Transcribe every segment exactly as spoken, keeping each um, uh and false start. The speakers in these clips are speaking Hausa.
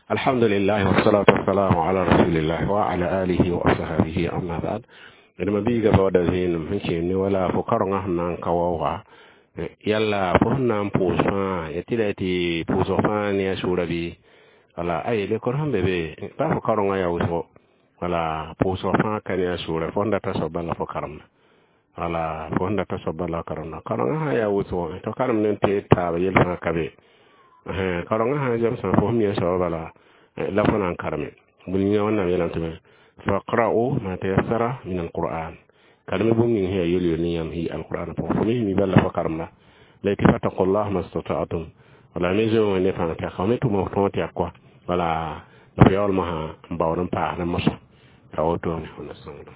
Alhamdulillah wassalatu wassalamu ala rasulillah wa ala alihi wa ashabihi amma ba'd. Idan biga bawda zin hinke ni wala fo karonga nan kawawa yalla fo nan posa yatila ti poso fa ni asurabi wala ay le ko hambe be ta fo karonga ya wuso wala poso fa kan ya sura fonda ta so balla fo karamna wala fonda ta so balla karamna karonga ya wuso to karam nen te ta yel fa kabe eh karonga ha jam sa fo mi so bala la fana karame bul ni wannan yalan tume fa qara'u ma tayassara min alquran kalme bum ni he yoli ni yam hi alquran fo fo mi balla fa karamna la tafattaqullah mastata'tum wala mezo ne fa ta xamé tu mo tonti akwa wala la yawal ma mbawon pa na maso ta oto ni hono sondo.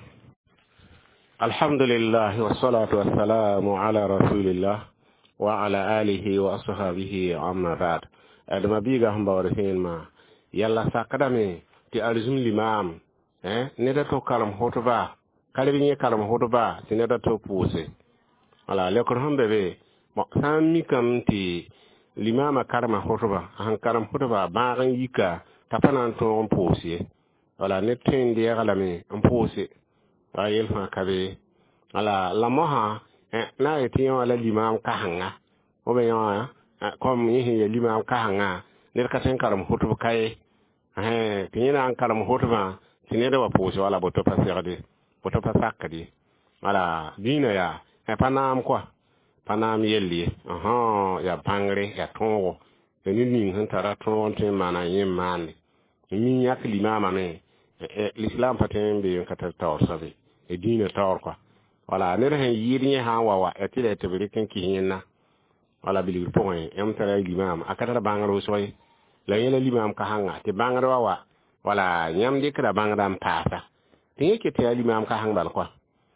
Alhamdulillah wassalatu wassalamu ala rasulillah wa ala alihi wa ashabihi amma ba'd. Adama biga hamba warhin ma yalla sakadame ti arzum limam eh neda to kalam hotoba kalbi ni kalam hotoba ti neda to puse ala le ko hambe be mo sammi kam ti limama karama hotoba han karam hotoba ba ran yika tapanan to on puse wala netten de galame on puse ayel fa kabe ala la moha eh na eti wala limam ka hanga o be yo kom ni he limam ka hanga ne ka sen karam hotoba kay eh tinina an karam hotoba tineda wa pose wala boto paserde boto pasakadi wala dina ya e panam kwa panam yelli aha ya bangre ya tongo ni ni han tara ton tin mana yin mane ni yak limama me l'islam paten be kata tawr sabe e dina tawr kwa wala ne han yiri ha wawa e tile te be ken ki hinna wala bili point em tara limam akata bangro soy la yela limam ka hanga te bangra wa wala nyam de kra bangra mpasa te yake te limam ka hanga kwa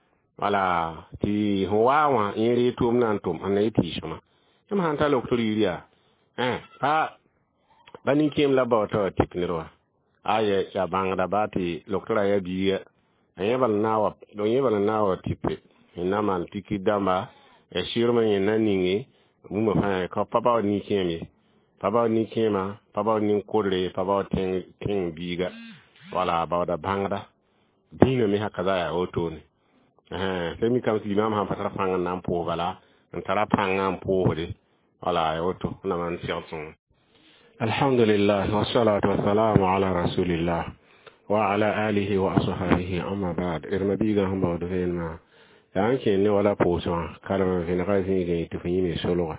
wala ti huwa wa yiri tum nan tum anai ti shuma em hanta loktori riya eh pa bani kem la ba to tiknirwa aye ya bangra bati loktora ya biya ayebal nawa do yebal nawa tipe ina man tikidamba e shirma ina ningi mu ma fa ko papa ni kemi papa ni kema papa ni kodre papa ten ten biga wala bawda bangda dina mi hakaza ya oto ni eh semi kam limam ha patara fanga nam po wala antara panga po de wala ya oto na man siatun. Alhamdulillah wassalatu wassalamu ala rasulillah wa ala alihi wa ashabihi amma ba'd. Irma biga hamba do henma yanke ne wala poso kalama fina kazi ge tufinyi mi solo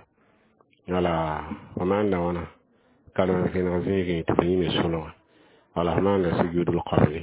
wala wamanda wana kalama fina kazi ge tufinyi mi solo wala manda sujudul qabli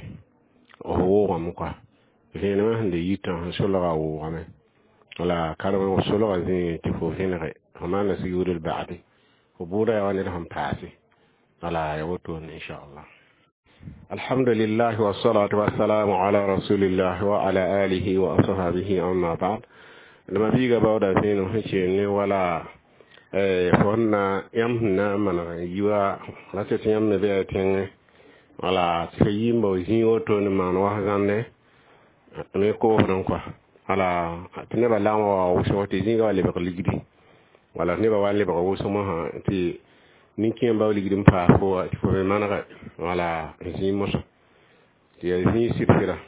o wa mukwa fina ma hande yita solo ga o wa me wala kalama solo ga zi tifo fina ga manda sujudul ba'di ubura wani da hampasi wala ya wato insha Allah. Alhamdulillah wassalatu wassalamu ala rasulillah wa ala alihi wa ashabihi amma ba'd. Lama biga bawda zinu hice ne wala eh fonna yamna mana yiwa lati yamna be ten wala sayimbo zinyo to ne man wa gande me ko non kwa wala tine ba lawo wo shoti zinga wala be ko ligidi wala ne ba wala be ko so mo ha ti ni kien ba ligidi mpa fo fo be manaka wala zinmo so ti yin sirfira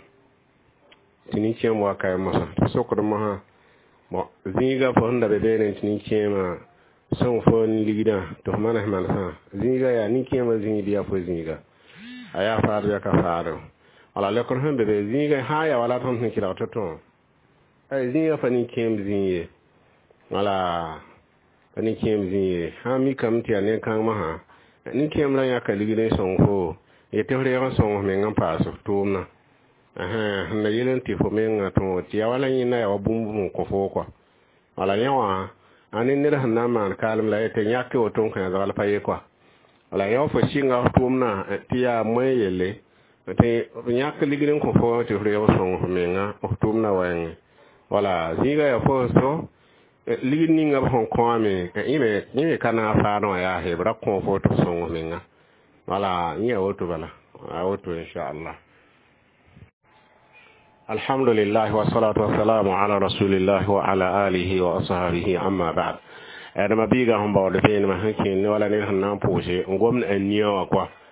tini kien wa kay mo so ko mo ha mo zinga fo nda be be ne tini kien ma son fo ni ligida to mana man ha zinga ya ni kien ma zingi dia fo zinga aya faado ya ka faado wala le ko hande be zinga ha ya wala ton ni kira to to ay zinga fa ni kien zingi wala fa ni kien zingi ha mi kam ti ane kan ma ha ni kien la ya ka ligida son fo e te hore ran son me ngam paso to na aha na yelen ti fo me ngato ti ya wala ni na ya bumbu ko fo ko wala yawa anin nira hanna man kalam la ete nyake oton kan ga wala paye kwa wala yaw fo singa tumna ti ya moyele te nyake ligin ko fo ti hore son me nga tumna wan wala ziga ya fo so ligin ni nga hon ko ame ime ni kana fa no ya he bra ko fo to son me nga wala ni oto bala oto insha Allah. Alhamdulillah wassalatu wassalamu ala rasulillah wa ala alihi wa ashabihi amma ba'd. Adama biga hamba da fe ma hakin wala ne hannan poshe ngom en niyo kwa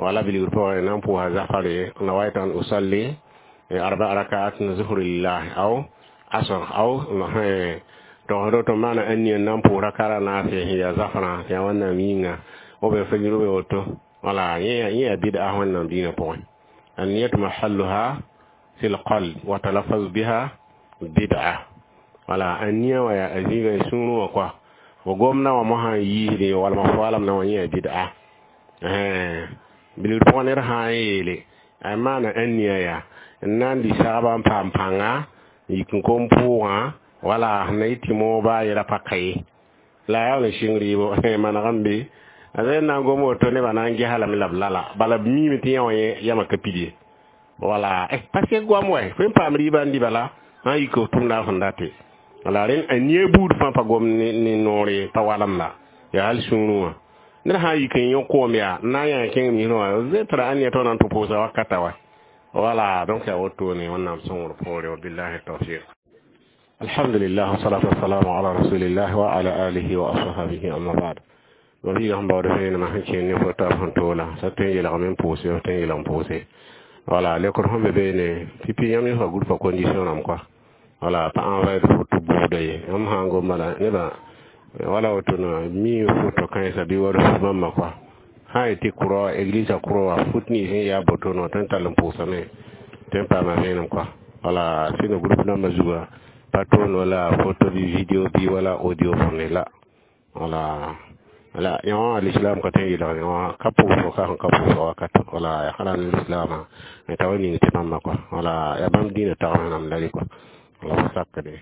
wala bilir po nan po ha zafare na waitan usalli arba rakaat zuhur lillah aw asr aw to hodo to mana anni nan po rakara na se ya zafara ya wannan minga o be fajiru be woto wala ya ya bid'a wannan dina po an niyatu mahalluha fil qalb wa talaffuz biha bid'a wala anniya wa ya aziga sunu kwa wa gomna wa maha yiri wal mafalam na wanya bid'a eh bil poner haile amana anniya ya nan di saban pampanga yikin kompuwa wala naiti mo ba yira pakai la ya ne shingri bo mana gambe azen na gomo to ne bana ngi hala mi lablala bala mi mi tiya waye yama kapidi wala eh parce que gwam way fem pamri bandi bala ha yiko tunda fondate wala ren anye budu fa pa gom ni, ni nore pa walamla ya hal sunu na ha yikin yo komia na ya ken mi no zetra anya to nan to posa wakata wa wala donc ya woto ne wannan sun rufore billahi tawfiq alhamdulillah wassalatu wassalamu ala rasulillah wa ala alihi wa ashabihi amma ba'd wa bi gam bawde fe na hanci ne ko ta fantola sa te yela men pose o te yela pose wala le ko hombe be ne pipi yami fa groupe condition am quoi wala pa envoyer photo boude am hango mala ne ba wala woto no mi photo kan sa bi wado mamma quoi ha eti kuro église kuro a futni he ya botono tan talam posane tempa ma menam quoi wala sino groupe na mazuga patron wala photo bi video bi wala audio fonne la wala wala yo l'islam ko tan yida yo kapu ko ka kapu ko ka wala ya halan l'islam e tawani te mamma quoi wala ya bam dina tawanam dali quoi wala sakade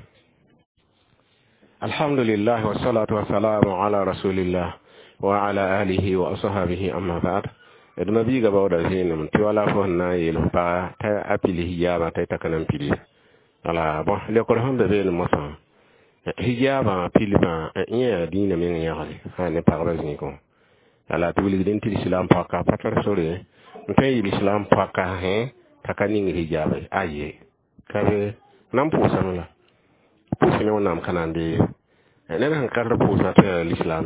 alhamdulillah wassalatu wassalamu ala rasulillah wa ala alihi wa ashabihi amma ba'd edma biga bawda zina mun tiwala ko na yelo pa ta apili hijaba ta takanan pili ala bon le ko hande be no mosa hijaba pilima nya dina men yaale ha ne parba ni ko ala tibili den til islam pa ka patar sore ntay islam pa ka he takani hijaba aye kabe nam pusan la pusan no nam kanande ne nan karra pusa ta islam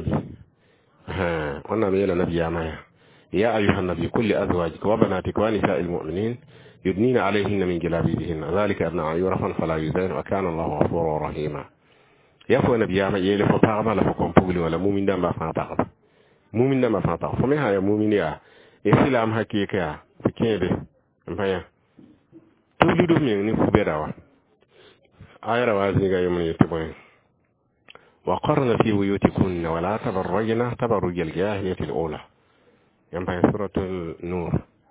ها قلنا بيلا نبي عمايا يا أيها النبي كل أزواجك وبناتك ونساء المؤمنين يدنين عليهن من جلابيبهن ذلك أدنى أن يعرفن فلا يؤذين وكان الله غفورا رحيما يا فو نبي عمايا يلي فطاغما لفكم بغلي ولا مؤمن دم فاطاغ مؤمن دم فاطاغ فمنها يا مؤمن يا إسلام حقيقة فكيبه مفايا تولدوا من نفبراوا آية روازنك يوم يتبعين وقرن في بيوتكن ولا تبرجن تبرج الجاهلية الأولى ينبغي سورة النور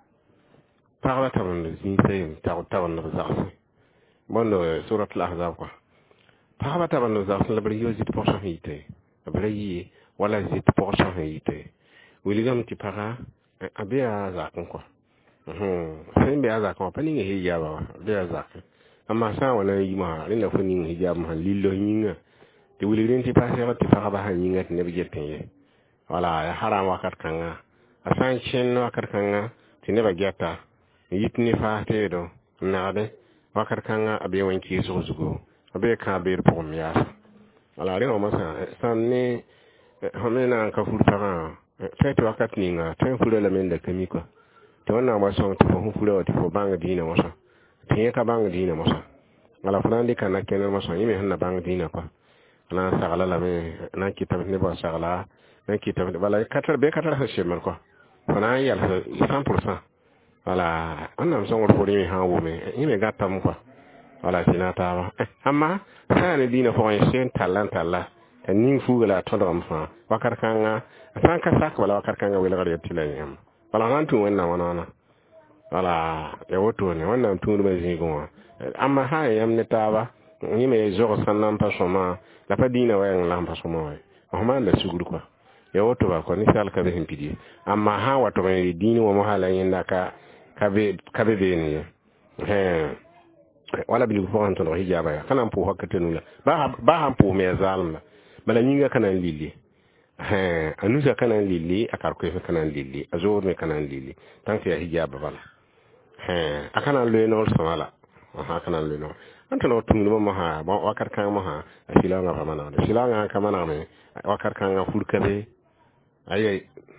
تغلى تبن الزنسين تغلى الزغسي بندو سورة الأحزاب تغلى تبن الزغسي لبريو زيت بوشان هيتي لبريو ولا زيت بوشان هيتي ولغم تبغى أبيع زاكن كوا فين بيع زاكن فنين هيجابا بيع زاكن أما سا ولا يجمع لنا فنين هيجاب مهن ليلو هينغ ti wulin ti passé ti fa ba han yingat ne bi jetten wala ya haram wakat kanga asan chen wakat kanga ti ne ba getta yitni fa te do naade wakat kanga abe wanki so zugo abe ka be pom ya wala re o masa san ne homena ka fur fa fa ti wakat ni nga tan fure la men da kami ko to wannan ba son ti fo fure ti fo banga dina masa ti ka banga dina masa wala fulandi kana kenan masa yime hanna banga dina ko na sagala la me na kitab ne ba sagala na kitab wala katar be katar ha shemer ko fana yal cent pour cent wala annam son ko ri ha wo me yime gatam ko wala sinata ba amma sana dina fo en sen talent Allah nin fugala to do am fa wakar kanga san ka sak wala wakar kanga wala gari tilani am wala nan tu wannan wana wala ya woto ne wannan tun ba zai gonwa amma ha yam ne taba ni me zo sannan pa soma la pa dina wa en lampa soma wa o ma la sugur ko ya woto ba ko ni sal ka be himpidi amma ha wato me dini wa mahala yinda ka ka be ka be be ni he wala bi ko anto hijaba ya kana pu hakate nula ba ba han pu me zalma bala nyinga kana lili he anusa kana lili akar ko fe kana lili azor me kana lili tanke ya hijaba bala he akana le no samala aha kana le no anto no tumno mo ha ba wakar kan mo ha silanga fa mana de silanga ka mana me wakar kan ga furkabe ayay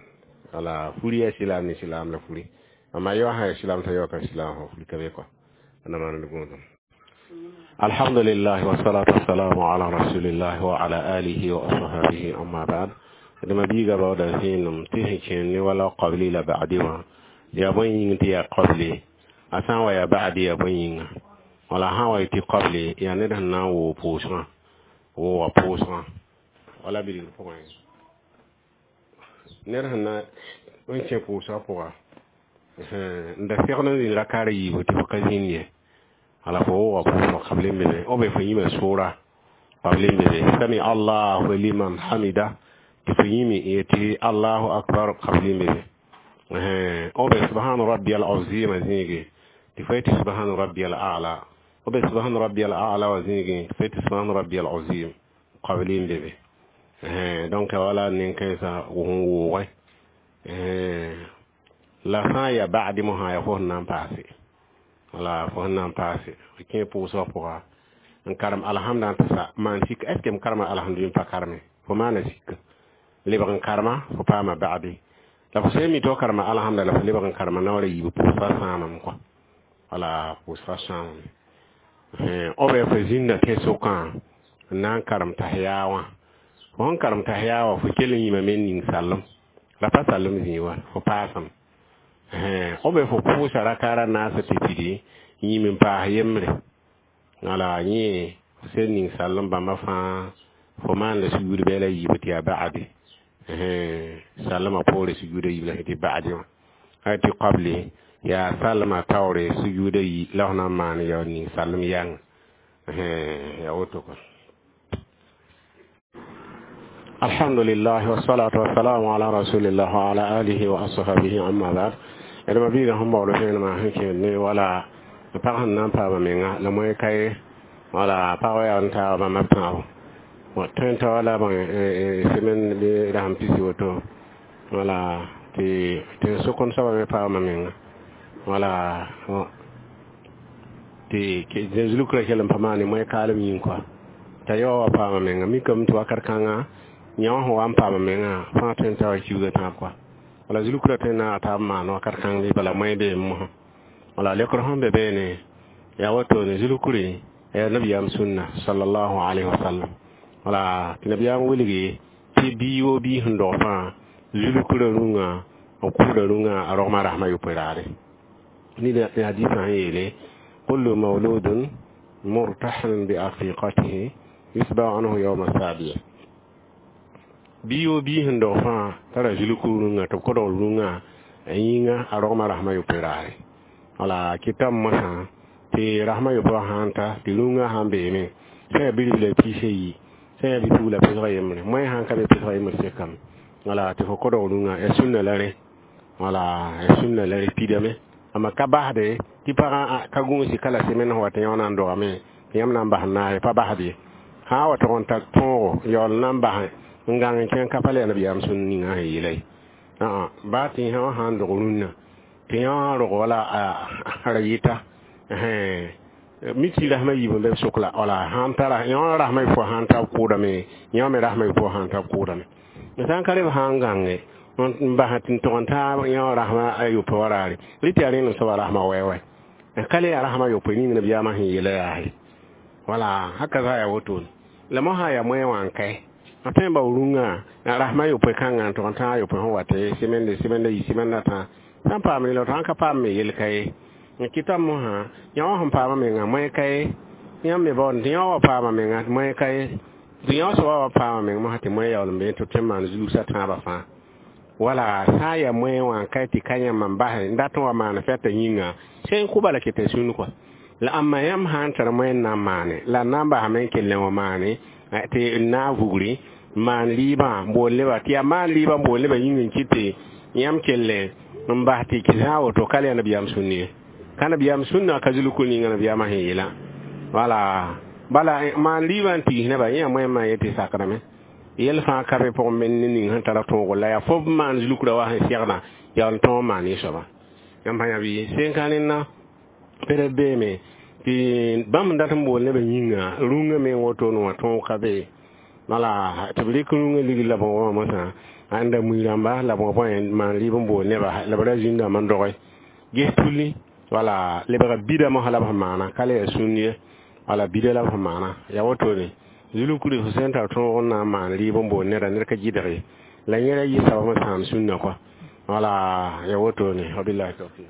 ala furi ya silam ni silam la furi amma yo ha silam ta yo ka silam ho furi ka be ko ana man ndu gon alhamdulillah wa salatu wassalamu ala rasulillah wa ala alihi wa ashabihi amma ba'd dama biga ba da hinum tihin ni wala qabli la ba'di wa ya bayin ti ya qabli asan wa ya ba'di ya bayin wala hawa ti qabli ya ne dan na wo posma wo wa posma wala bi ko ma ne dan na won che posa poa eh nda ferno ni la kare yi wo ti ko zinye ala fo wa ko qabli me o be fanyi me sura qabli me sami Allahu liman hamida تفهمي يتي الله أكبر قبل مذي أو سبحان ربي العظيم زيني تفيت سبحان ربي الأعلى أو سبحان ربي الأعلى وزيني تفيت سبحان ربي العظيم قبل مذي دونك ولا ننكيسا وهو لا سايا بعد ما يفوه نام باسي ولا فوه نام باسي كي بوسوا بوا نكرم الحمد لله ما نسيك أسكم كرم الحمد لله كرمه فما نسيك liban karma ko pama baadi la ko semi to karma alhamdulillah liban karma nawre yibu pour fa sanam ko ala pour fa sanam eh o be fa zinna ke sokan nan karam tahyawa won karam tahyawa fu kelin yima men ning sallam la fa sallam ziwa fo pasam eh o be fo pour sara kara na sa titidi yimin pa yemre ala ni sen ning sallam ba ma fa fo man le sugudi be la yibu ti baadi سلم أقول سجودي له بعد هاتي قبلي يا سلم توري سجودي لهنا مان يعني سلم يان يا وتوك الحمد لله والصلاة والسلام على رسول الله وعلى آله وأصحابه أما بعد لما بيجا هم بقولوا ما هيك ولا بعض الناس بعض منا لما يكاي ولا بعض الناس ما مبتناو tenta wala ban semen de ram pisi woto wala ti ti sokon sawa me pa mamen wala ti ke jenzulu kra kelam pamani moy kalam yin kwa ta yo pa mamen mi kam to akar kanga nyaw ho am pa mamen fa tenta wa ciuga ta kwa wala zulu kra tena ta ma no akar kanga li bala moy de mo wala le ko hombe be ne ya woto ne zulu kuri ya nabiyam sunna sallallahu alaihi wasallam wala tinabiyam wiligi ti biyo bi hundo fa zulu kura runga o kura runga aroma rahma yupirare ni da hadithan yele kullu mawludun murtahan bi aqiqatihi yusba anhu yawm as-sabiya biyo bi hundo fa tara zulu kurunga to kodo runga ayinga aroma rahma yupirare wala kitam masa ti rahma yupahanta ti runga hambe me sai bilile pisheyi sai bi tula pe ga yemre moy han ka be pe ga yemre se kam wala te ko do lunga e sunna lare wala e sunna lare pidame ama ka bahde ti para ka gungu si kala semen ho wata yona ndo ame yam nan bah na pa bahde ha wata on tak to yol nan bah ngang ken ka pale na biyam sunni nga yele a ba ti ha han do lunna ti ya ro wala a rayita eh miti rahma yibo be sokla wala hantara yon rahma fo hanta kuda me yon me rahma fo hanta kuda me mesan kare hangange on bahatin to anta yon rahma ayu to warari liti ari no so rahma wewe kale rahma yo peni ne biya ma hin yele ai wala haka za ya woto la mo ha ya mwe wankai atemba urunga na rahma yo pe kanga to anta yo pe ho wate simende simende yisimenda ta tampa me lo tanka pa me yele kai kita mo ha nyaw hom pa ma me nga mo kai nyam me bon nyaw pa ma me nga mo kai nyaw so wa pa ma me mo ha ti mo ya lo me to temman zulu sa ta ba fa wala sa ya mo wa kai ti kanya man ba ndato wa ma na feta yinga sen ku bala ke te sunu ko la amma yam han tar mo na mane la namba ha men ke le mo mane te na vugri man liba bo le ba ti man liba bo le ba yingin kite yam kelle mba ti kizawo to kale na biyam sunni kana biyam sunna kazulu kuni ngana biyam hila wala bala ma libanti ne ba yam ma yeti sakrame yel fa karbe po men ni han tara to wala ya fob man zulu kula wa sirna ya on to man ni soba yam pa ya bi sen kanin na pere be me ti bam ndatam bo le be yinga runga me woto no to kabe wala tabli kunga ligi la bo ma sa anda muiramba la bo bon man libon bo ne ba la bara jinda man doy ge tuli wala le bara bida mo hala mana kale sunniye wala bida la mana ya woto ne zulu kuri husain ta to na man libon bo ne da ne ka jidare la nyere yi sa ma sam sunna ko wala ya woto ne wabillahi tawfiq.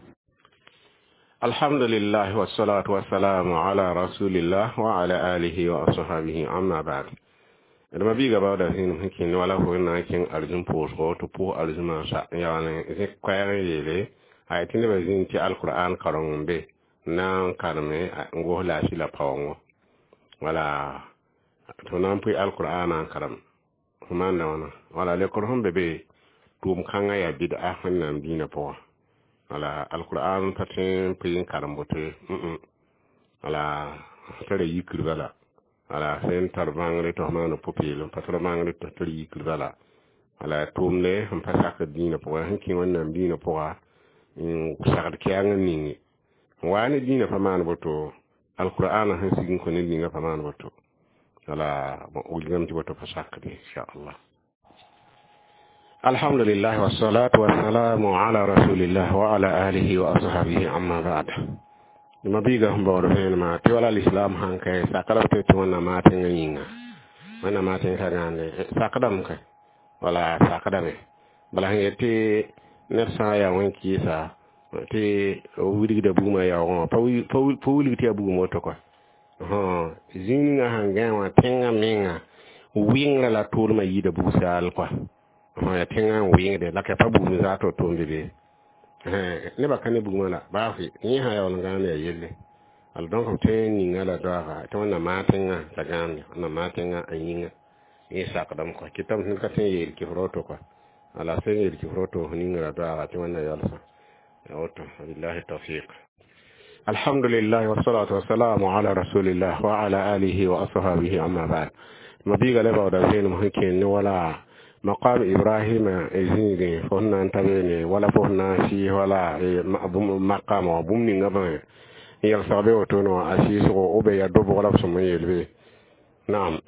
Alhamdulillah wassalatu wassalamu ala rasulillah wa ala alihi wa ashabihi amma ba'd. Dama bi gaba da hin hikin wala ko na kin arjun po so to po arjuma sa yawane ze kwayare yele ay tin ba zin ci alquran karon be na karme ngo la shi la pawon wala to nan pi alquran an karam kuma na wana wala le korhon be be tum kanga ya bid'a hannan dina po wala alquran patin pi karam bote mm wala tare yikir bala ala sen tarbangre to mano popilo patromangre to tri kala ala tumle ham pasaka dina po hanki wannan dina po in sakar kiyanga ningi wani dina famano boto alquran han sigin ko ni nga famano boto ala mo ulgam ti boto pasaka di insha Allah. Alhamdulillah wassalatu wassalamu ala rasulillah wa ala alihi wa ashabihi amma ba'd. Dama biga humba wala fen ma ti wala islam hanke sakala te to na ma te nginga wana ma te tagane sakadam ka wala sakadame bala yete nersa ya wanki sa te wuri da buma ya won pa pa wuri ti abu mo to ko ho zinga hanga wa tenga minga winga la tour ma yida busal ko ho ya tenga winga de la ka pa bu mi za to to mbe eh ne ba kane buguma la ba fi ni ha ya wala ngane yelle al donc te ni ngala doa to na matenga ta gande na matenga anyinga ni sakadam ko kitam ni ka ten yel ki froto ko ala sen yel ki froto ni ngala doa to na yalsa auto billahi tawfiq. Alhamdulillah wassalatu wassalamu ala rasulillah wa ala alihi wa ashabihi amma ba'd. Mabiga le ba da zen mo hikin wala مقام إبراهيم إزيني فهنا انتبهني ولا فهنا شيء ولا مقام وبومني غبن يلصابي وتونو أسيسو أبي يدوب ولا بسمي يلبي نعم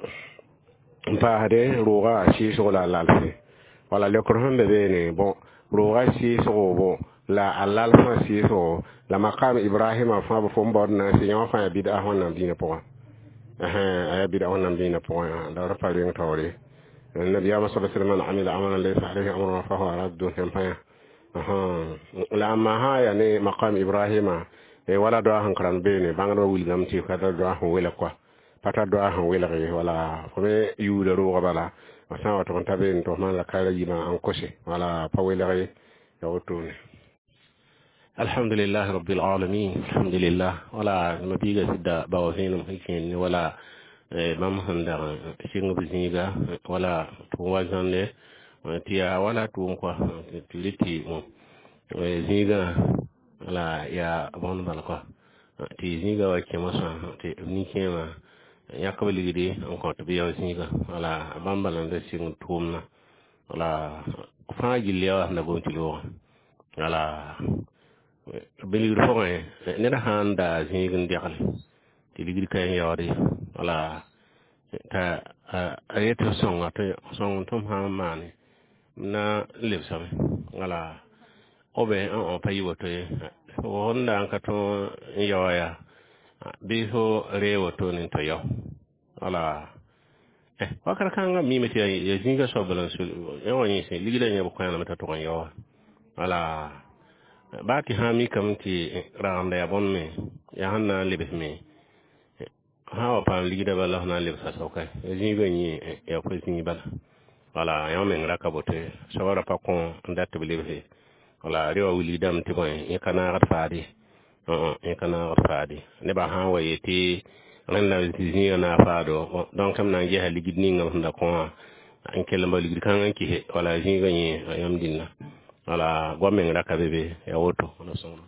فهذا روغا أسيسو لا لالسي ولا لكرهم ببيني بو روغا أسيسو بو لا اللالسو أسيسو لا مقام إبراهيم فما بفهم بورنا سيما فما بيدا هون نبدين بوا أها بيدا هون نبدين بوا دورا فالين توري النبي صلى الله عليه وسلم عمل عملا ليس عليه أمرنا فهو رد كمبيا أها لما ها يعني مقام إبراهيم ولا دعاء هنكران بيني بانغرو ويلغام تي كذا دعاء ويلا كوا pata دعاء ويلا غي ولا فمي يودرو غبلا وسان وتكون تابين تو مان لا كالا يما انكوشي ولا باويلا غي يوتوني. الحمد لله رب العالمين الحمد لله ولا مبيغا سدا باوزين هيكين ولا mam handa shinga bizinga wala tuwazande tia wala tu kwa tiliti zinga wala ya bon bal kwa ti zinga wa kema sa ti ni kema yakabali gidi on ko to biya zinga wala bambalan da sing tumna wala fa gilya na gon tilo wala beli fo ne da handa zinga ndiakal ti ligri kay yawde wala ta ayete songa to song tum ha mani na lebsame wala obe on payi woto wonda an ka to yawaya bi so rewo to nin to yaw wala eh wakar kanga mi meti ya jinga so balance e woni se ligida nyabo ko yana meta to yaw wala bati ha mi kamti ramda ya bonme ya hanna lebsme ha pa ligida bala na lebsa sokai jinga ni ya ko singi bala wala ya men rakabote sawara pa kon ndatte belebe wala rewa wili dam ti boy e kana rat faadi euh e kana rat faadi ne ba ha wayeti ran na zinga na faado donc am na je ha ligid ni ngam nda ko an kele mba ligid kan an ki he wala jinga ni yam dinna wala gomen rakabebe ya woto no sono.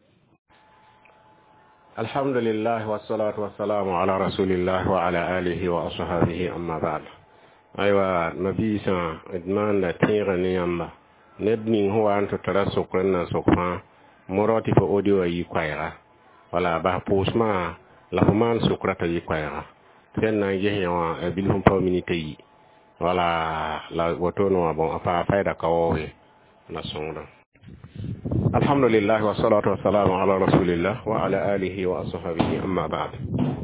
Alhamdulillah wassalatu wassalamu ala rasulillah wa ala alihi wa ashabihi amma ba'd. Aywa nabi sa idman la tira ni yamba nedni huwa anto tara sokran na sokfa moroti fo audio yi kwaira wala ba posma la human sokrata yi kwaira sen na je yawa e bilhum pa minute yi wala la woto no bon afa faida kawowe na sonda. Alhamdulillah wa salatu wa salamu ala rasulillah wa ala alihi wa ashabihi amma ba'd.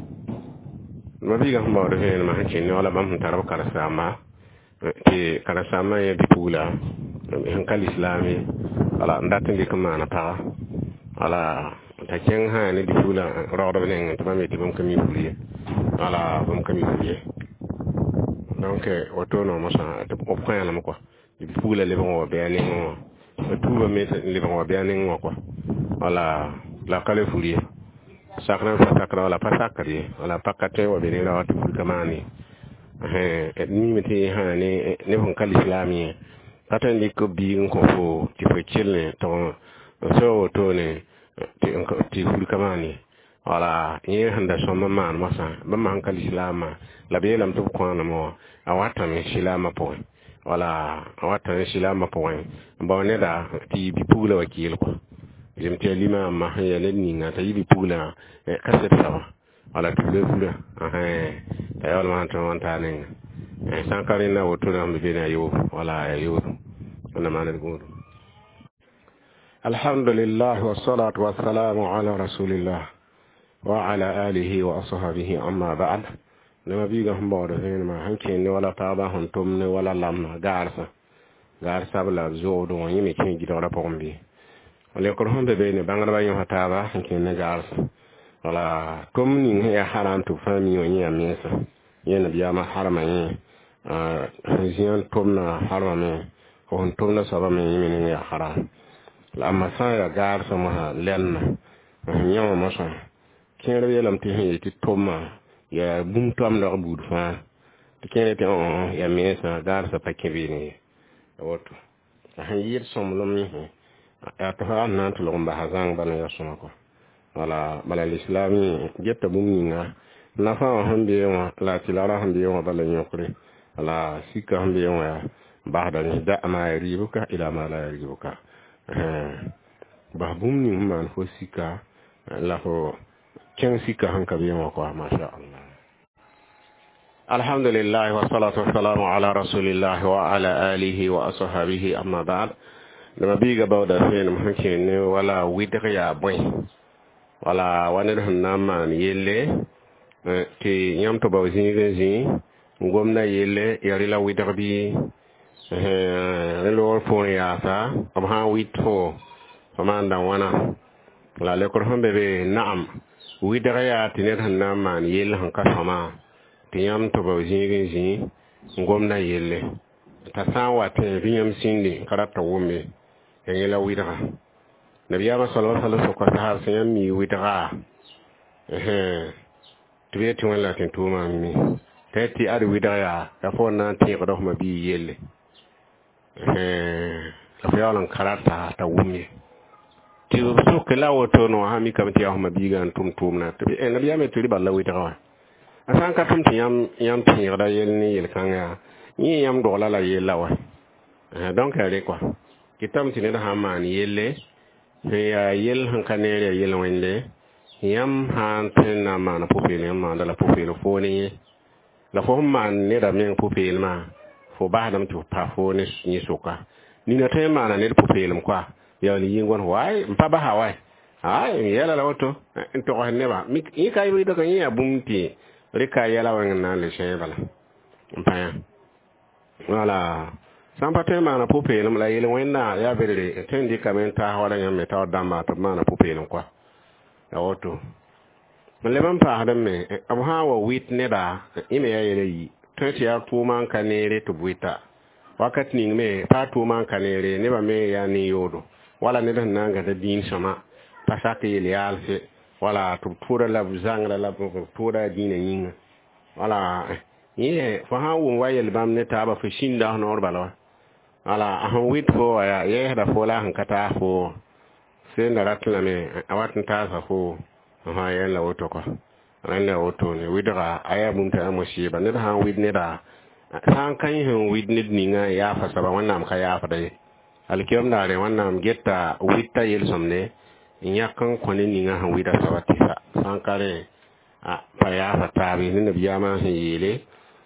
Mabiga hamba do hen ma hakin wala bam tarab kala sama ti kala sama ya bipula en kal islami ala ndatandi kama na pa ala ta ken ha ne bipula rawdo ne to mami tibam kami fuliye ala bam kami fuliye donc woto no masa to opkan la mako bipula le bon be ani mo tuba me le bon be ani mo ko ala la kale fuliye sakran fa sakra wala pa sakri wala pakate wa be ne la watu kamani eh ni meti ha ne ne bon kal islami patan di ko bi ko fo ti fo chille to so to ne ti ko ti ful kamani wala ye handa so mamma masa mamma kal islama la be lam to ko na mo awata me islama po wala awata me islama po ba ne da ti bi pula wakil ko jem te lima ma ya ne ni na ta yi bi pula kaset sawa wala tule fula eh ayol man to montane eh sankari na woto na mbi na yo wala yo na manal godo. Alhamdulillah wa salatu wa salamu ala rasulillah wa ala alihi wa ashabihi amma ba'd. Nama biga hambawda hen ma hanke ni wala taaba hon tomne wala lamna garsa garsa bla zodo woni me kin gidora pombi wala ko hombe be ne bangara ba yo taaba hanke ne garsa wala comme ni ya harantu fami yo nya mesa yena biya ma harama yi a ziyan tomna harama me on tomna saba me yimi ne ya haram la amma sa ya garsa ma lenna nyama masa kin rabe lam te he ti tomma ya bum tom la bud fa kin te on ya mesa garsa pakebe ne woto han yir somlom ni ya to ha nan to lomba hazang bana ya sona ko wala bala islami jetta bumninga na fa hambe wa la tilara hambe wa bala nyokre wala sika hambe wa ba'da ni da ma yaribuka ila ma la yaribuka eh ba bumni man fo sika la fo ken sika hanka be wa ko ma sha Allah. Alhamdulillah wa salatu wa salamu ala rasulillah wa ala alihi wa ashabihi amma ba'd. Nama biga bawda fen mhakin ne wala widriya boy wala wani da naman yelle ti nyam to ba zin zin ngomna yelle yari la widarbi eh lo fo ya sa am ha wit fo famanda wana la le ko hambe be na'am widara ya ti ne naman yelle han ka sama ti nyam to ba zin zin ngomna yelle ta sawa te binyam sindi karata wumbe yela widara Nabiya sallallahu alaihi wasallam ko ta san mi widra eh tuwe ti wala tin tuma mi tati ar widra ya ka fo na ti ko do ma bi yelle eh ka fa yalan karata ta wumi ti so ke la woto no ha mi kam ti ya ma bi gan tum tum na tuwe eh nabiya me turi balla widra asan ka tum ti yam yam ti da yel ni yel kan ya ni yam do la la yella wa eh donc elle quoi kitam ti ne da ha man yelle ya yel hankanere yel wende yam han tena mana pupile ma da la pupile foni la fo man ne da men pupile ma fo ba dam tu pa fo ne ni soka ni na te mana ne pupile kwa ya ni yingon wai mpa ba hawai ai yela la woto to ko ne ba mi i kai wi do kan ya bumti rika yela wan na le shebala mpa ya wala Sampate mana pupilum la yele wenda ya bere tendi kamenta hawala nyame taw damba to mana pupilum kwa ya woto mele ban pa hadam me abu hawa wit ne da ime ya yele yi tati ya tuman kanere to buita wakati ni me pa tuman kanere ne ba me ya ni yodo wala ne dan nanga da din sama pasaka yele alse wala to tura la buzanga la tura dina yinga wala ye fa hawo wayel bam ne taba fa shinda honor balwa ala ahon wit fo ya ye da fo la han kata fo se na ratla me awatin ta sa fo ha ya la woto ko ran la woto ne widra aya mun ta mo shi ba ne da han wid ne da san kan hin wid ne ni nga ya fa saba wannan ka ya fa dai alkiyam da re wannan getta witta yel somne nya kan ko ne ni nga han wida sabati sa san kare a pa ya fa ta bi ne biya ma hin yele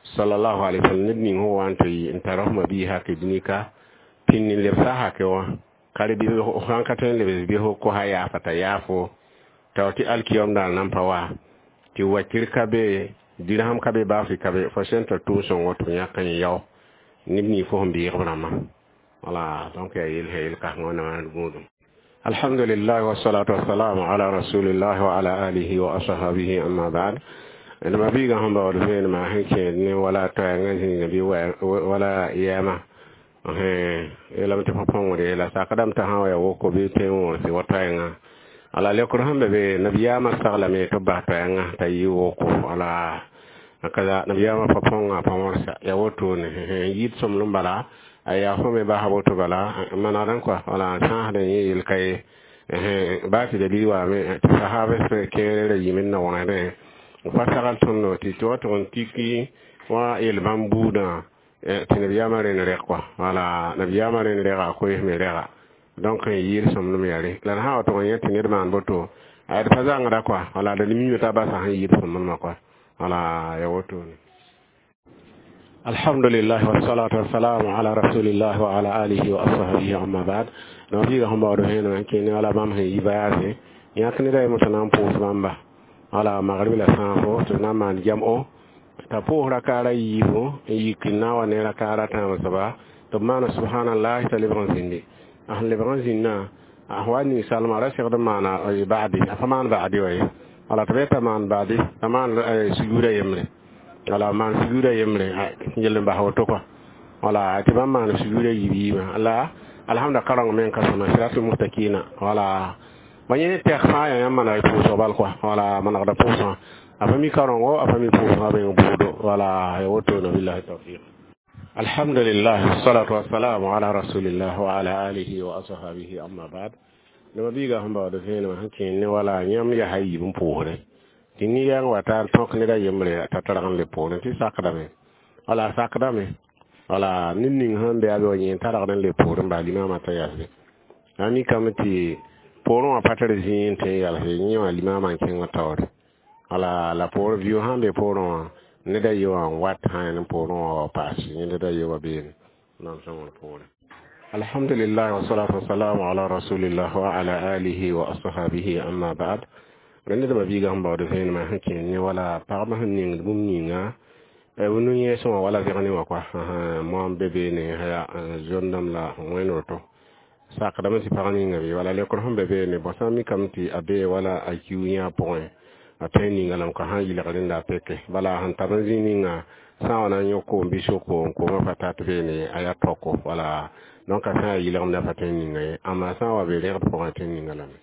sallallahu alaihi wasallam nidni ho wanta yi intarahma bi haka dinika pinni le saha ke wa kare bi ho hanka tan le bi ho ko haya fata yafo tawti alkiyom dal nan pawa ti watir kabe dirham kabe ba fi kabe fa center to son woto yakan yaw nidni fo mbi yabrama wala donc yel hel ka ngona gudum alhamdulillah wassalatu wassalamu ala rasulillah wa ala alihi wa ashabihi amma ba'd لما بيجا هم بعرفين ما هيك إني ولا تعاني نبي ولا ياما هه لما تفهم وري لا ساكدم تهاو يا وكو بيتيمو سي وتاينا على ليكرهم بي نبي ياما سالمي تبع تاينا تاي وكو على كذا نبي ياما ففون فمرسا يا وتون ييت سم لمبلا ايا فمي با هبوتو بلا منارن كو ولا سان هدي يلكاي باتي دبي وا مي صحابه كيري يمنا وانا fasagal tonno ti to ton tiki wa el bambuda ti ne biyamare ne rekwa wala na biyamare ne reka ko me reka donc yir som no yare lan ha to on yeti ne man boto ay fa zanga da kwa wala da limi ta ba sa han yir som ma kwa wala ya woto alhamdulillah wassalatu wassalamu ala rasulillah wa ala alihi wa ashabihi amma ba'd no biga hamba do hen an kini wala bam he ibaase yakni da mo tanan po bamba ala magribi la sanfo to na man jam'o ta po rakara yibo yikina wa ne rakara ta masaba to mana subhanallahi ta libran zindi ah libran zinna ahwani salma ra shekh mana ay baadi afaman baadi way ala tabeta man baadi taman sugura yemre ala man sugura yemre yel ba hoto ko wala atiban man sugura yibi ala alhamdulillah karang men kasama siratul mustaqina wala banyene te khaya yamma na puso bal quoi wala man da puso afami karongo afami puso be budo wala ya woto no billahi tawfiq alhamdulillah salatu wassalamu ala rasulillah wa ala alihi wa ashabihi amma ba'd no biga hamba do fena hakin ne wala nyam ya hayyi bum puore tinni yang wata tok ne da yemre tataran le puore ti sakadame wala sakadame wala ninni hande ado nyi tararan le puore mbali ma mata yasbe ani kamati poro a patare zin te yala he nyo alima man ken tawre ala la poro view hande poro ne da yo an wat han poro pass ne da yo be non son poro alhamdulillah wa salatu wassalamu ala rasulillah wa ala alihi wa ashabihi amma ba'd rende da biga hamba do fen ma hakin ne wala parma hanin gum ninga e wonu yeso wala zirani wa kwa mo bebe ne ha jondam la wenoto sakadama si parani ngari wala le ko hombe be ne bosami kamti abe wala akiunya point ateni ngalam ka han yile galinda peke wala han taranzini nga sawana nyoko mbisho ko ko ma patatu be ne aya toko wala donc sa yile ngamda pateni ngai ama sawa be le ko ateni ngalam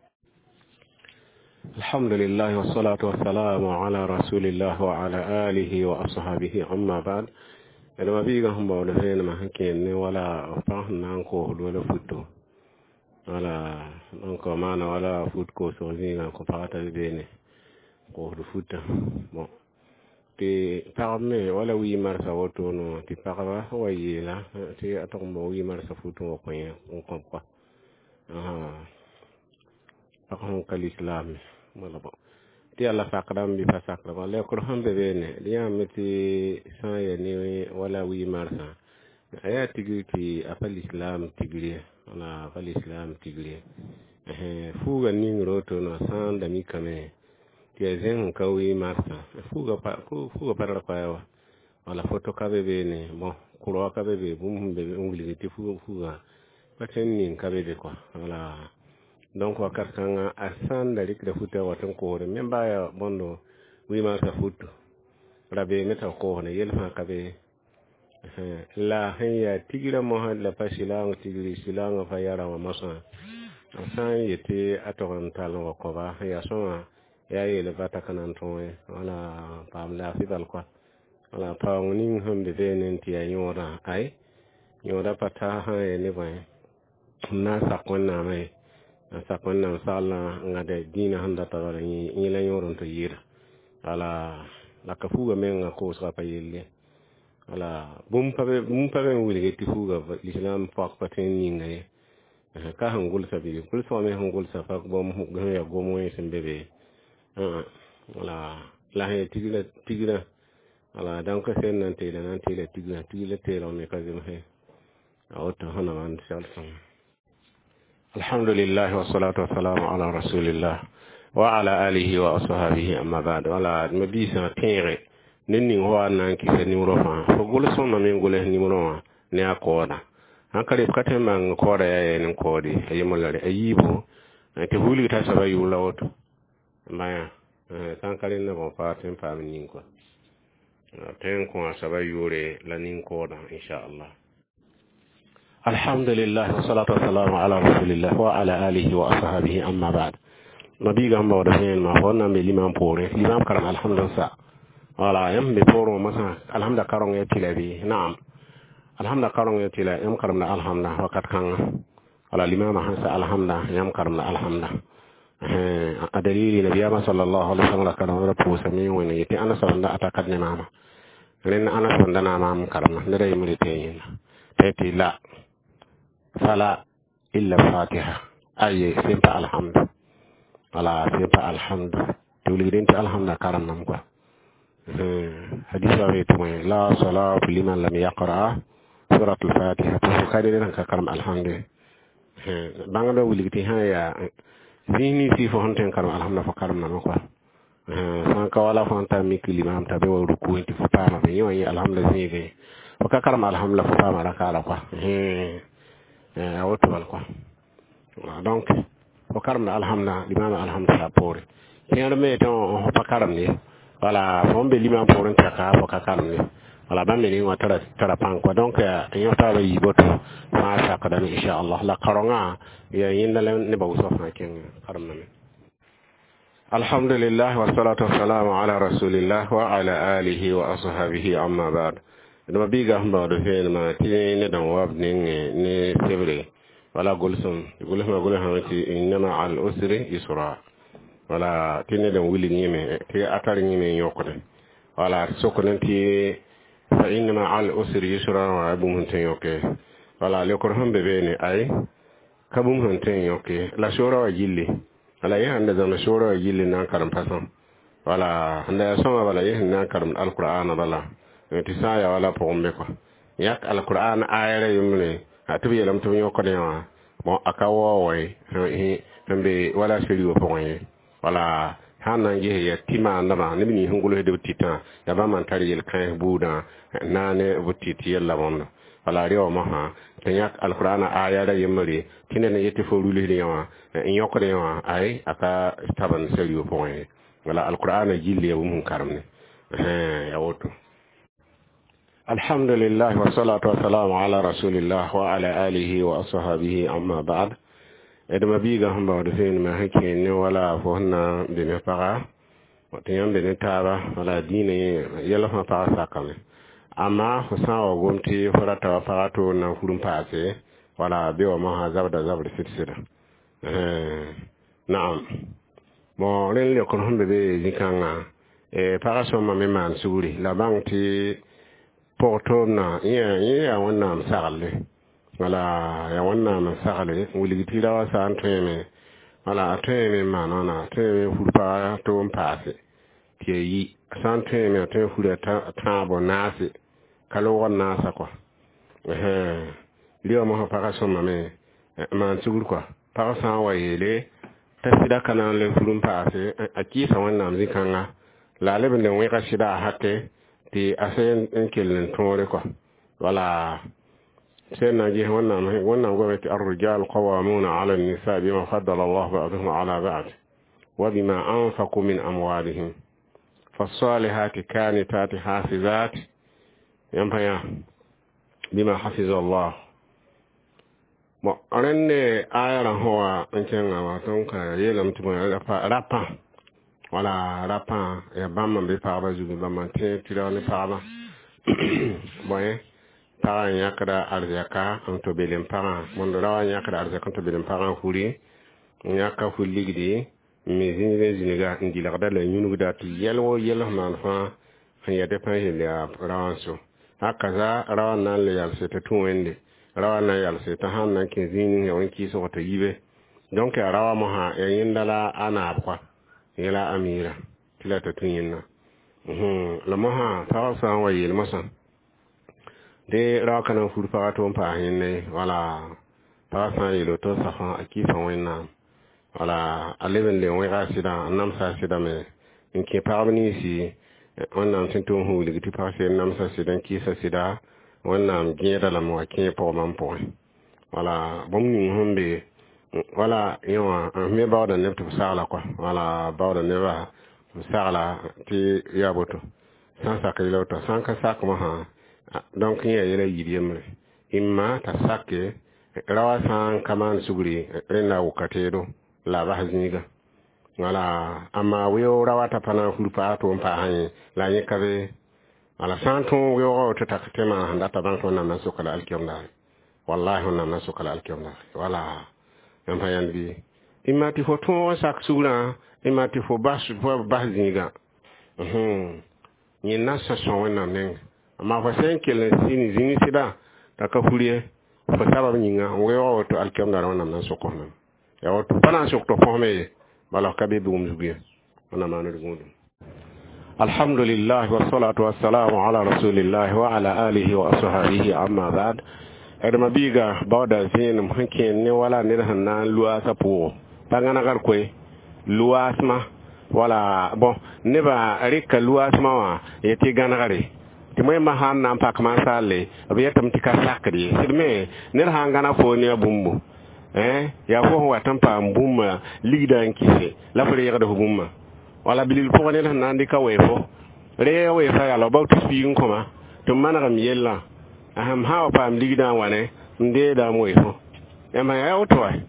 alhamdulillah wassalatu wassalamu ala rasulillah wa ala alihi wa ashabihi amma ba'd edama biga humba wala fena ma hakken ne wala pa nan ko wala futo wala donc mana wala fut ko so zinga ko pata bene ko do futa bon te parme wala wi marsa woto no ti parwa wayela ti atombo wi marsa futo ko yen on ko quoi ah akon kal islam wala bon ti alla sakram bi fa sakram le ko hambe bene liya meti san ya ni wala wi marsa aya tigi ki apal islam tigri wala apal islam tigri eh fuga ni roto no san da mi kame ti zen ka wi marsa fuga pa fuga para pa wala foto ka be bene bon kuro ka be be bum be ngli ti fuga fuga paten ni ka be ko wala donc wakat kanga asan da rikda futa watan ko re memba ya bondo wi ma sa futu rabe meta ko ne yelfa kabe la hanya tigira mo la pasilang tigiri silang fa yara ma masa asan yete atoran talon ko ba ya soma ya yele bata kanan tonwe wala pam la fi dal ko wala pa ngin hambe be nen ti ayora ai yora pata ha ne ba na sa konna mai sakon nan sala ngade dina handa tawara ni ni la yoron to yira ala la ka fuga men ko sa pa yelle ala bum pa bum pa ben wuli ti fuga l'islam pak paten ni ngai ka hangul sabi kul so me hangul sa pak bom go ya go mo sen bebe ala la he tigira tigira ala donc sen nan te nan te le tigla tigla te lo me kazim he awto hana man shaltam alhamdulillah wa salatu wa salamu ala rasulillah wa ala alihi wa ashabihi amma ba'd wala nabi sa tere ninni ho nan ki se numero fa fo gol son ma min gol numero ne akoda an kare kate man koda ya yen kodi ayimolare ayibo te huli ta saba yula woto maya san kare ne bon fa tin fa min ko ten ko saba yure lanin koda insha Allah alhamdulillah wa salatu wa salamu ala rasulillah wa ala alihi wa ashabihi amma ba'd nabi gamba wa dafen ma honna be limam pore limam karam alhamdulillah wala yam be poro masa alhamdulillah karong ya tilabi na'am alhamdulillah karong ya tila yam karam na alhamdulillah wakat kan wala limam hansa alhamdulillah yam karam na alhamdulillah eh adalili nabiyama sallallahu alaihi wasallam karam ra pusa mi woni yati ana sanda atakat ne mama len ana sanda na mam karam na dai mulite yin tati la fala illa fatiha aye simpa alhamd wala simpa alhamd tulirin ta alhamd karam nam ko hadith wa itu la salatu liman lam yaqra surat al-fatiha to kadiran ka karam alhamd banga do wuligiti ha ya zini si fo honten karam alhamd fo karam nam ko san ka wala fo anta mi kilimam ta be wa ruku inti fo pama be yi alhamd zini fo ka karam alhamd fo pama ra kala ko a woto wal quoi donc o karamna alhamna limam alhamdulillah pore ñaan me ton o pa karam ni wala fombe limam pore ka ko ka karam ni wala ban ni wa tara tara pan ko donc ñoo ta ba yiboto ma sa ka dan insha Allah la qaronga ya yinda ne ba usof na ken karamna mi alhamdulillah wa salatu wa salamu ala rasulillah wa ala alihi wa ashabihi amma ba'd dama biga hamba do fen ma ti ne dan wab ne ne sebre wala golson golson gol hamati inma al usri yusra wala ti ne dan wuli nyime ti atar nyime yokote wala sokonen ti fa inma al usri yusra wa abu mun tan yoke wala le ko hambe be ne ay kabum hun tan yoke la shora wa jilli wala ya anda dan shora wa jilli nan karam pasan wala anda sama wala ya nan karam alquran wala ti saya wala pombe ko yak alquran ayere yumne atubi yelam to nyoko de wa mo akawo way hembe wala shiri wo ponye wala hanan je ya tima ndama ni ni hungulo de titan ya ba man tari yel kan buda nane butiti yalla wonno wala rewa ma ha te yak alquran ayere yumre tinene yete fo ruli de wa nyoko de wa ay aka taban shiri wo ponye wala alquran jilli mun karamne eh ya woto الحمد لله والصلاة والسلام على رسول الله وعلى آله وأصحابه أما بعد إذا بيجا هم بعدين ما هيكين ولا فهنا بنفعة وتيام بنتابة ولا دين يلا ما فعل ساكمه أما حسنا وقومتي فلا توافقتوا نفرم باسه ولا بيو ما زبد زبد سلسلة نعم ما لين يكون هم بيجي ذكرنا فقط ما ممان سوري لبانتي portona ya ya wannan sagalle wala ya wannan sagalle wuligiti da wasa anteme wala ateme manana ateme furpa to mpase ke yi santeme ateme furata tabo nasi kalo wonna sa kwa eh liyo mo pa so mame man sugur kwa pa sa wayele tasida kana le furum pase akisa wannan zikanga la leben den weka shida hatte ti asen enkelin tore ko wala sena je wannan wannan gwamnati ar-rijal qawamuna 'ala an-nisa bima faddala Allah ba'dahum 'ala ba'd wa bima anfaqu min amwalihim fas-salihati kanitati hafizat yampaya bima hafiza Allah mo arenne ayara huwa ankenga waton ka yelam tuma rapa wala rapa ya bamma be paaba jubi bamma te tirani paaba boye para nyakada arzaka anto belem para mon rawa nyakada arzaka anto belem para huri nyaka fuligdi mi zinile ziniga ndila kadala nyunu gudati yelwo yelo man fa ya depan ya rawanso akaza rawan nan le yal seta tuwende rawan nan yal seta han nan ke zini ya wanki so to yibe donc rawa mo ha ya yindala ana kwa yela amira tilata tunyina mhm la mo ha ta sa wa yel mo san de ra kana fur pa to pa hin ne wala ta sa yelo to sa fa aki fa wena wala eleven le wera sida nam sa sida me in ke pa ni si wannan tin to hu le ti pa se nam sa sida ki sa sida wannan gera la mo ke po man po wala bom ni humbe wala yawa me ba da ne to sala kwa wala ba da ne ba sala ti ya boto san sa ka lo to san ka sa ko ha donc ya yele yidiyemre imma ta sakke rawa san kaman suguri rena wakate do la bahziniga wala amma wiyo rawa ta pana hulpa to mpa han la yekabe ala santo wiyo to takatema handa ta banko na nasukala alkiyamda wallahi honna nasukala alkiyamda wala yamba yandi imma ti foto sak sugura imma ti fo bash fo bahziniga mhm ni nasa so wona men amma fa sen kele sini zini sida ta ka fulie fa sabab nyinga wiyo to alkiyamda wona nasukona ya wato pana sokto fome bala kabe bi umzugiya wana manu ngudu alhamdulillah wassalatu wassalamu ala rasulillah wa ala alihi wa ashabihi amma ba'd adama biga bawda zin mhanken ne wala ne hanna luwa sapo tangana gar koy luwasma wala bon ne ba rika luwasma wa yati ganagare ti moy ma han nan pak man sale be yatam tika sakri sidme ne hangana fo ne bumbu eh ya ko wa tampa mbumma ligda nkise la fere yada bumma wala bilil ko ne nan ndi ka wefo re we fa ya lo bawti fi nkoma to manara mi yella aham hawa pam ligda wane nde da mo wefo e ma ya oto ai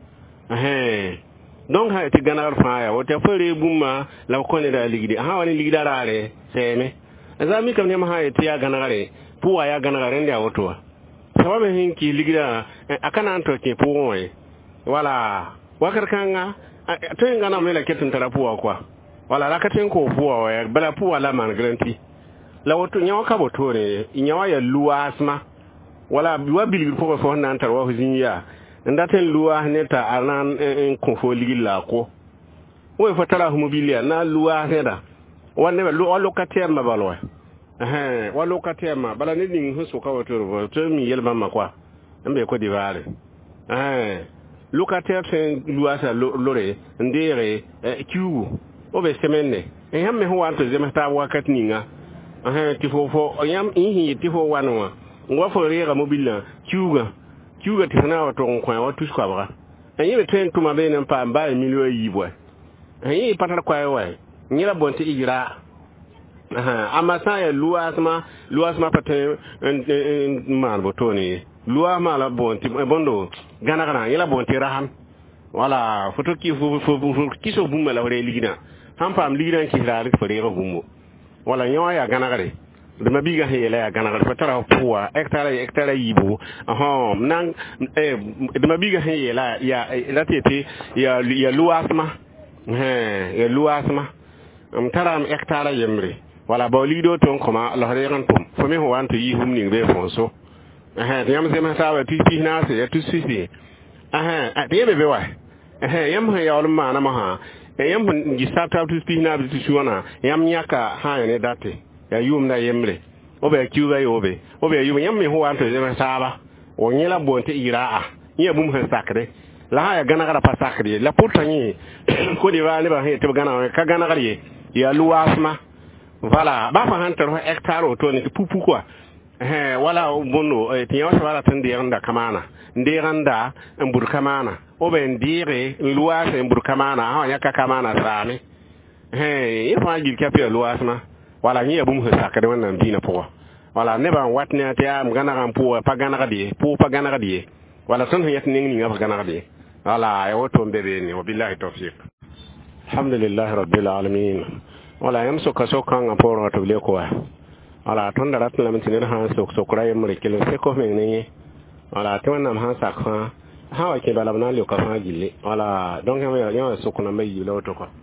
eh donc ha ti ganar fa ya wote fere bumma la ko ne da ligdi ha wani ligda rare seme azami kam ne ma ha ti ya ganare puwa ya ganare ndi oto sababu hinki ligda akana anto ke puwo wala wakar kanga to ngana mela ketun tarapuwa kwa wala lakatin ko puwa wa bala puwa la man garanti la woto nyawa ka botore nyawa ya luwa asma wala biwa bilgir ko fo nan tarwa huzinya ndaten luwa neta anan en ko fo ligilla ko wo fo tara humo bilia na luwa heda wanne be luwa lokatem ma balwa eh wa lokatem ma bala ni ning huso ka woto to mi yelma ma kwa mbe ko divare eh lokateur sen luasa lore ndere kiwu obe semenne e yamme ho wanto zema ta wakat ninga eh tifo yam ihi tifo wanwa ngwa fo rega mobile kiwuga kiwuga tifana wato nkwa watu kwa baka enyi ten tuma be nan pa mba milio yibwa enyi patar kwa wai nyira bonte igira aha amasa ya luasma luasma pate man botoni luwa mala bonti bondo gana gana yela bonti rahan wala foto ki fu fu kiso bumma la wore ligina ham pam ligina ki la rik fere bummo wala nyawa ya gana gare de mabiga hela ya gana gare fatara puwa hectare hectare yibu aha nan eh de mabiga hela ya la tete ya ya luasma eh ya luasma am taram hectare yemre wala ba lido ton koma la regan pum fo me ho wanto yi humni be fonso eh yam zema sawa tisi na se ya tisi eh eh be be wa eh yam ha ya ulma na ma ha yam ngi startup tisi na bi tisi wana yam nyaka ha ne date ya yum na yemre obe kiuga yobe obe yum yam me ho wanto zema sawa o nyela bonte iraa nya bum ha sakre la ha ya gana gara pa sakre la pourtani ko di va ne ba he te gana ka gana gari ya luasma voilà ba fa hantar ho hectare o to ni pupu quoi eh wala bono ti yawa wala tan de randa kamana de randa mbur kamana o ben dire luase mbur kamana ha yaka kamana sane eh ifa gil kape luase ma wala ni abum ha sakade wannan dina po wala ne ban watne ta am gana ran po pa gana gadi po pa gana gadi wala ton yat ning ni fa gana gadi wala ay woto mbebe ni wabillahi tawfiq alhamdulillah rabbil alamin wala yam so kaso kan aporo to le ko wala ton da ratna min tinir han so so kuray mure kilo se ko men ni wala to nam han sakha ha wa ke bala na le ko ha gille wala donc yam yam so kuna mai yilo to ko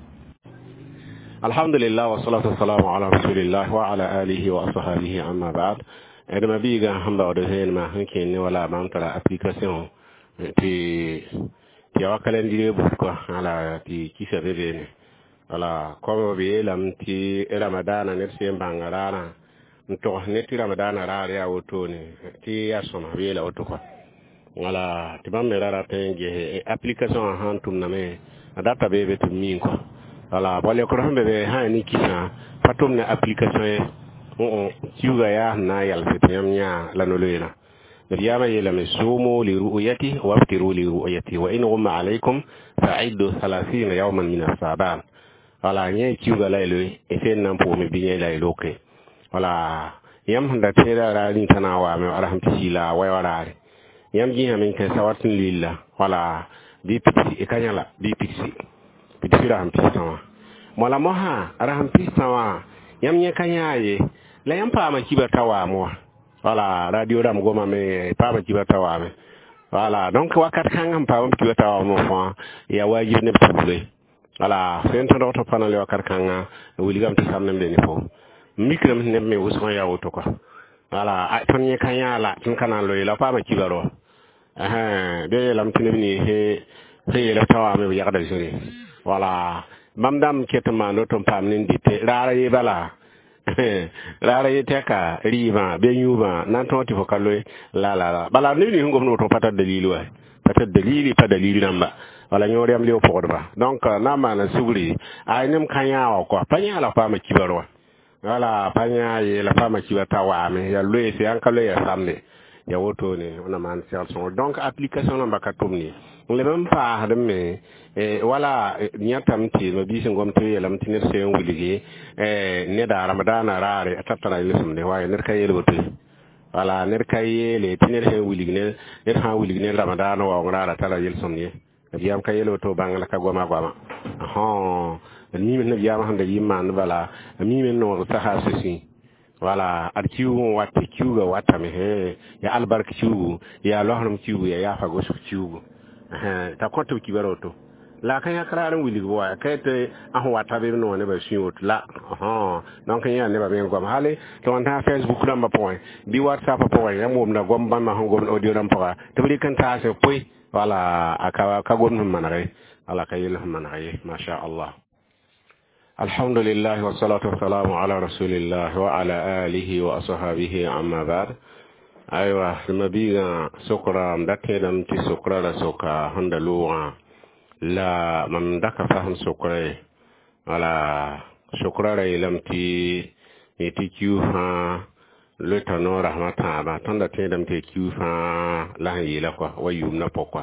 alhamdulillah wa salatu wassalamu ala rasulillah wa ala alihi wa ashabihi amma ba'd edama biga hamba do hen ma hanke ni wala ban tara application ti ti wakalen dire bu ko ala ti kisa bebe ni wala ko be lam ti ramadana ne se bangarana to ne ti ramadana ra ya woto ne ti ya sona be la woto ko wala ti bam mera ra tenge application han tum na me data be be tum min ko wala bole ko hambe be ha ni kisa patum ne application e o tiuga ya na yal fitam nya la no leena riyama yela me sumu li ru'yati wa aftiru li ru'yati wa in umma alaykum fa'iddu thalathina yawman min as-saban wala nye tiuga la ile e fen nan po me binya la ile ke wala yam handa tera ra ni kana wa me arham tisila wa warare yam ji hamin ke sawatin lillah wala bi piti e kanyala bi piti piti ra ham pisama mola moha ara ham pisama yam nye kanyaye la yam pa ma kibata wa mo wala radio ram goma me pa ma kibata wa me wala donc wakat kangam pa ma kibata wa mo fa ya waji ne tule wala sento do to panale wakat kanga wuli gam tisamne be ni fo mikram ne me wuson ya woto ko wala a ton nye kanyala tin kana lo la pa ma kibaro eh be lam tinni he he la tawa me ya kada jori wala mamdam ketma no ton pam nin dite rara yi bala rara yi teka riba be yuba nan to ti fokalo la la bala ni ni ngom no to pata dalili wa pata dalili pa dalili namba wala nyori am lew pokota donc na mana sugri ay nem kanya ko panya la pa ma kibaro wala panya yi la pa ma kibata wa me ya loye se an kalo ya samne ya woto ne on a man son donc application namba ka tumni le même pas de me e wala nyatam ti no bi ngom to yelam tinir se nguligi e ne da ramadana rare atatara lisum ne waye ner kayel woto wala ner kayele tinir he nguligi ne ner ha nguligi ne ramadana wa ngara tara yelsum ne biyam kayel woto bangala ka goma goma ha ni men biyam hande yimman bala mi men no taha sisi wala arkiwu watti kiuga watta me he ya albarka kiugu ya lohnum kiugu ya yafa gosu kiugu eh ta kotu kibaroto la kan ya kararan wili bo ya kayte ahu watta be no ne ba shiwot la ha donc ya ne ba ben gom hale to on ta Facebook namba point bi WhatsApp point ya mom na gom ban ma hangom audio nam pa to bi kan ta se poy wala aka ka gom manare wala kayil manare ma sha Allah. الحمد لله والصلاة والسلام على رسول الله وعلى آله وأصحابه عما بعد أيوة لما بيغا سكرا مدكي نمتي سكرا لسكا هندلوغا لا ممدك فهم سكرا ولا سكرا لمتي يتكيوها لتنو رحمة عبا تندتي نمتي كيوها لهي لكوا ويومنا بقوا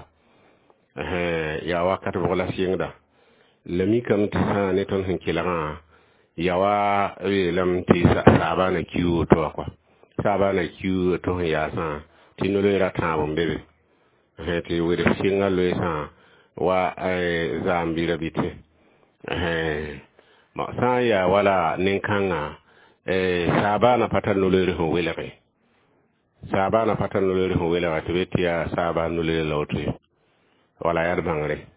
يا وقت بغلا سينغدا lami kam ti sa ne ton hin kilanga yawa e lam ti sa sabana kiu to kwa sabana kiu to ya sa tino le ra ta bon bebe he ti we de singa le sa wa e zambi ra bite he ma sa ya wala nin kanga e sabana patan no le ho wele be sabana patan no le ho wele wa ti ya sabana no le lawto wala yar bangare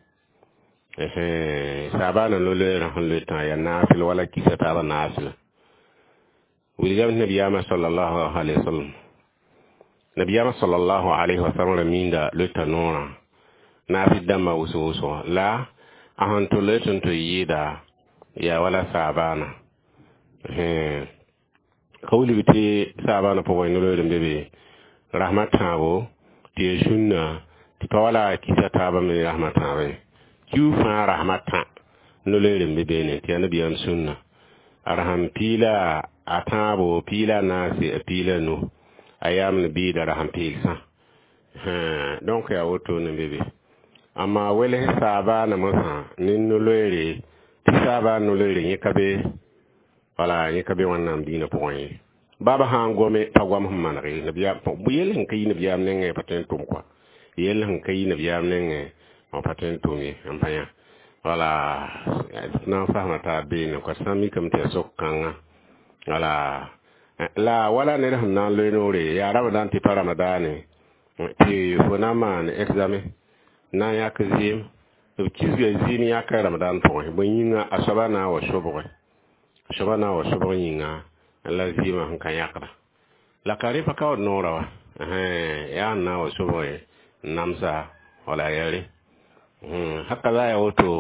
eh sabana lo le ran le ta ya nafil wala kisa ta nafil wilgam nabiyama sallallahu alaihi wasallam nabiyama sallallahu alaihi wasallam minda le tanora nafi dama usu usu la ahan to le to yida ya wala sabana eh kawli biti sabana po wayno le bebe rahmatawo ti junna ti wala kisa ta ba mi rahmatawo kiu fa rahmatan no le rembe bene ti anabiyam sunna arham pila atabo pila nasi pila no ayam ne bi da raham pilsa ha donc ya woto ne bebe ama wele saba na mosa nin no lere ti saba no lere yekabe wala yekabe wannan dina point baba ha ngome pagwam manare nabiya bu yelen kay nabiyam ne nge paten tum kwa yelen kay nabiyam ne nge on paten tumi ampanya wala na fahma ta be ne ko sami kam te sokkanga wala la wala ne na le nore ya ramadan ti ramadan ti fonama ne examen na ya kizim kizga zini ya ka ramadan to bo yinga asabana wa shobo asabana wa shobo yinga lazima hanka yakra la karifa ka nora eh ya na wa shobo namsa wala yare haka za ya wato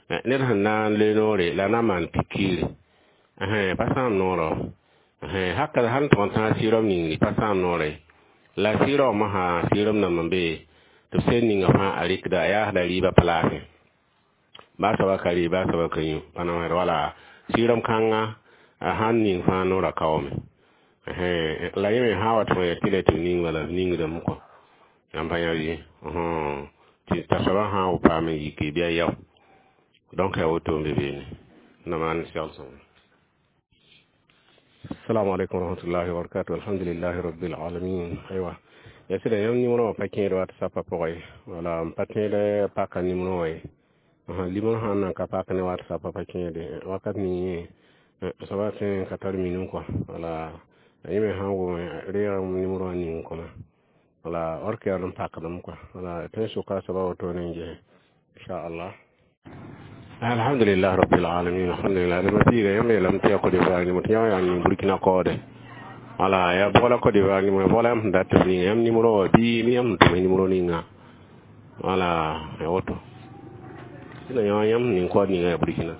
ned sẽn na n le noore la na maan pikiri pa sãam noorɔ haka sãn tõg n tãag sɩɩrɔm ningri pa sãam noore la sɩɩrɔm masã sɩɩrɔm nambẽ be tɩ b sẽn ninga fãa a rɩkda a yaasda rɩɩba palaasẽ baa soaba ka rɩ baa soaba ka yũ pa na wala sɩɩrɔm kãnga a sãn ning fãa noora kaoome la yẽ me sã wa tõe ya tɩ la tɩ ning bala ningdame kɔ yãmb pa yã ye tɩ ta soaba sã wo paam n yike bɩ a yao donc ya woto n be beene na maan sɛlsem. Assalamu alaikum warahmatullahi wabarakatuh. Alhamdulillahi rabbil alamin. Aywa. Ya sida yam nimero pa kẽed WhatsApp pʋgẽ wala n pa tẽed paka nimero wã ye limon sãn nan ka pak ne WhatsApp pa kẽede wakat ning yẽ soaba tẽ ka tar minum kɔ wala yẽ me sãn wʋme reegame nimero wã ning kõma wala ork yaa n pakdame kɔ wala tõe sʋka soaba woto ne n ges inshallah. Alhamdulillah rabbil alamin. Alhamdulillah dama biiga yãmb yeelame tɩ ya Côte d'Ivoire nimo tɩ yãmb yaa ning Burkina koode wala ya bɔgla Côte d'Ivoire nimo ya bɔgla yãmb sẽn dat tɩ b ning yãmb nimero wã bɩ mi yãmb sẽn tʋm nimero ninga wala ya woto sɩda yã yãmb ning kood ninga ya Burkina.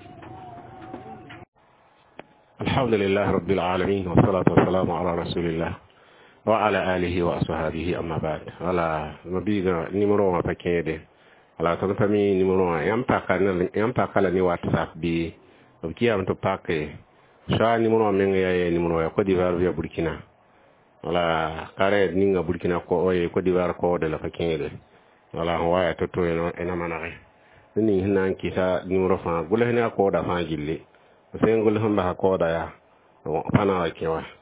Alhamdulillah rabbil alamin wa salatu wa salamu ala rasulillah wa ala alihi wa ashabihi amma ba'd. Wala dama biiga nimero wã pa kẽede wala tõnd pa mi nimero wã yãmb paka la ne WhatsApp bɩ b kiyame tɩ pak soa nimero wã meng yaa ya nimero ya Côte d'Ivoire via Burkina wala kare ninga Burkina Côte d'Ivoire koode la pa kẽede wala sẽn wa yaa to-to ẽna manege ne ning sẽn na n kɩsa nimero fãa gʋls ne a kooda fãa gilli sẽn gʋls sẽn basa kooda yaa pa na wa kẽ wa